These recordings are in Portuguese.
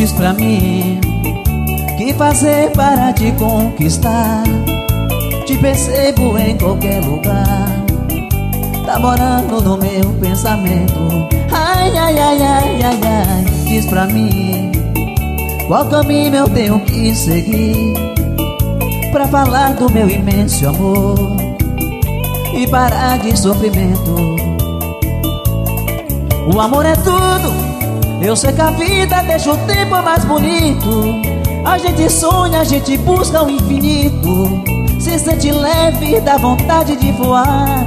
Diz pra mim, que fazer para te conquistar? Te percebo em qualquer lugar, tá morando no meu pensamento. Ai, ai, ai, ai, ai, ai. Diz pra mim, qual caminho eu tenho que seguir pra falar do meu imenso amor e parar de sofrimento. O amor é tudo, eu sei que a vida deixa o tempo mais bonito. A gente sonha, a gente busca o infinito, se sente leve, dá vontade de voar.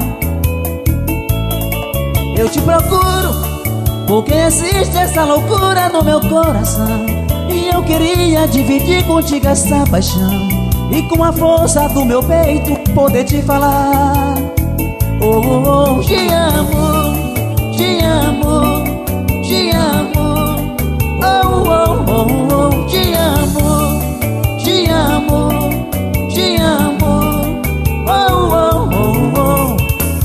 Eu te procuro, porque existe essa loucura no meu coração, e eu queria dividir contigo essa paixão, e com a força do meu peito poder te falar: oh, oh, oh, te amo, te amo, te amo. Oh, oh, oh, oh, te amo, te amo, te amo. Oh, oh, oh, oh.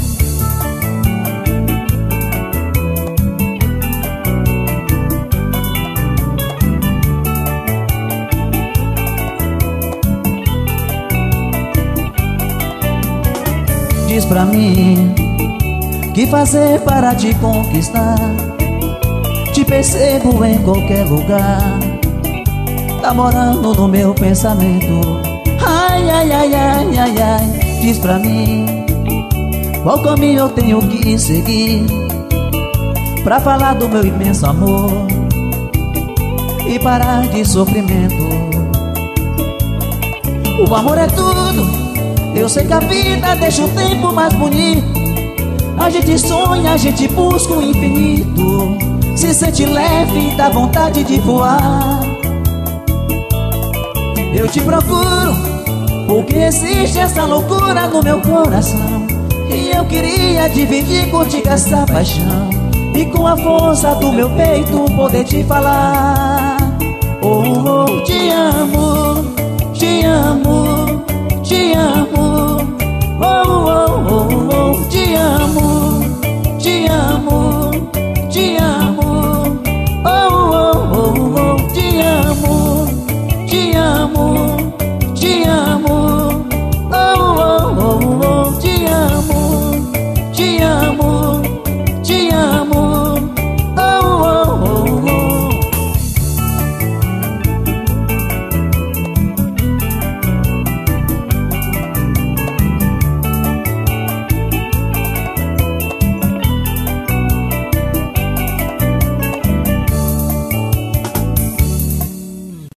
Diz pra mim, que fazer para te conquistar? Te percebo em qualquer lugar, tá morando no meu pensamento. Ai, ai, ai, ai, ai, ai. Diz pra mim, qual caminho eu tenho que seguir pra falar do meu imenso amor e parar de sofrimento. O amor é tudo, eu sei que a vida deixa o tempo mais bonito. A gente sonha, a gente busca o infinito, se sente leve, dá vontade de voar. Eu te procuro, porque existe essa loucura no meu coração, e eu queria dividir contigo essa paixão, e com a força do meu peito poder te falar: